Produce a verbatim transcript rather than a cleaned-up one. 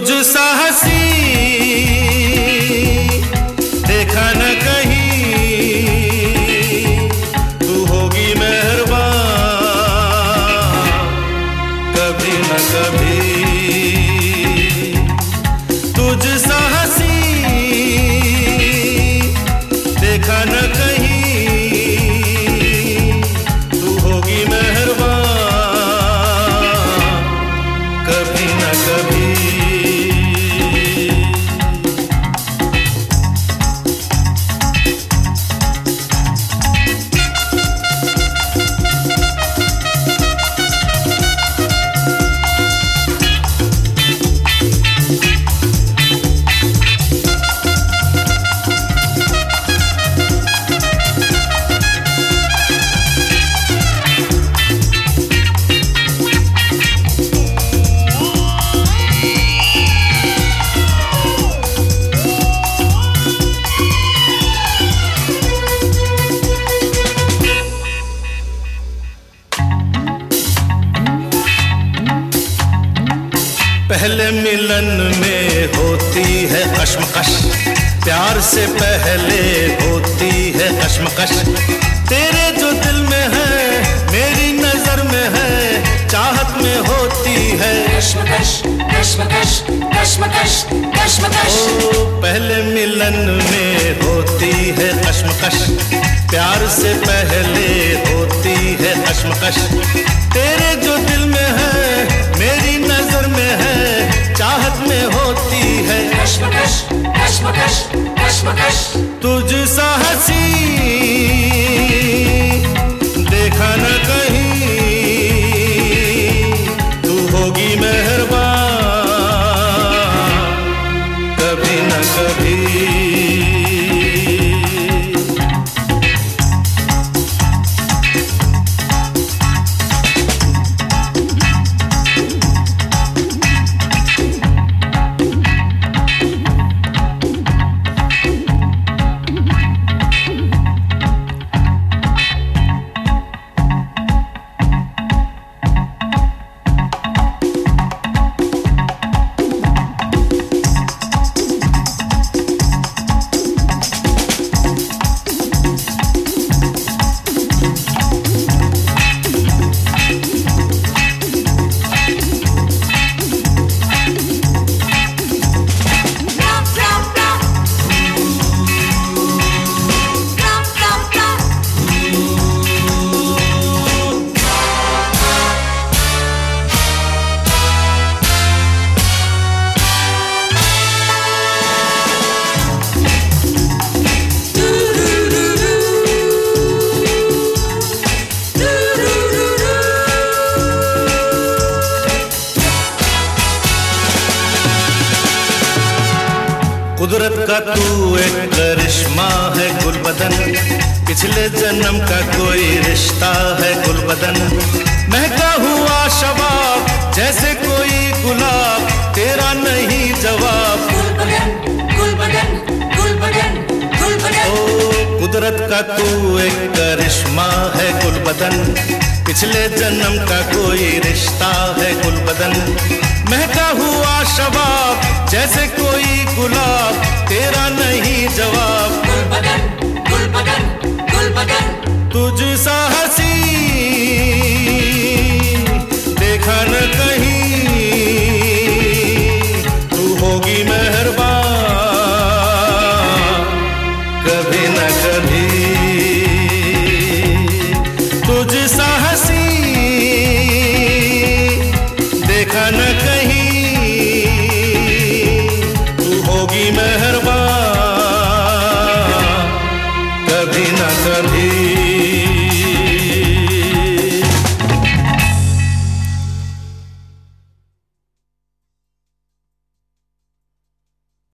तुझ सा हंसी देखा न कहीं, तू होगी मेहरबान कभी न कभी। तुझ सा हंसी देखा न कहीं, तू होगी मेहरबान कभी न कभी। पहले मिलन में होती है कश्मकश, प्यार से पहले होती है कश्मकश। तेरे जो दिल में है मेरी नजर में है, चाहत में होती है कश्मकश कश्मकश कश्मकश कश्मकश। ओ पहले मिलन में होती है कश्मकश, प्यार से पहले होती है कश्मकश। तेरे जो दिल में है मेरी नजर में है, चाहत में होती है कश्मकश कश्मकश कश्मकश। तुझ सा हंसी देखा न कहीं, तू होगी मेहरबान कभी न कभी। कुदरत का तू एक करिश्मा है गुलबदन, पिछले जन्म का कोई रिश्ता है गुलबदन। महका हुआ शबाब जैसे कोई गुलाब, तेरा नहीं जवाब गुलबदन गुलबदन गुलबदन गुलबदन। ओ कुदरत का तू एक करिश्मा है गुलबदन, पिछले जन्म का कोई रिश्ता है गुलबदन। महका हुआ शबाब जैसे कोई गुलाब, तेरा नहीं जवाब गुलबदन गुलबदन गुलबदन। तुझ सा हंसी देखा न कहीं, तू होगी मेहरबान कभी न कभी। तुझ सा हंसी